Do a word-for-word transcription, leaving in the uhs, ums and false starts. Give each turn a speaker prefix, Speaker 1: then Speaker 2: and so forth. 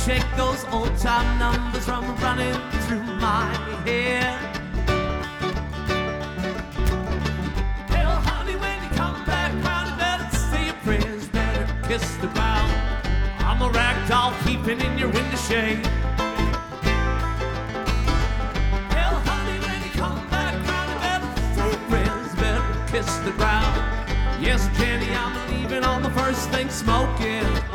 Speaker 1: shake those old time numbers from running through my head. Tell honey when you come back round, you better say your prayers, better kiss the ground. I'm a rag doll keeping in your window shade. Tell honey when you come back round, you better say your prayers, better kiss the ground. Yes, Jenny, I'm leaving on the first thing smoking.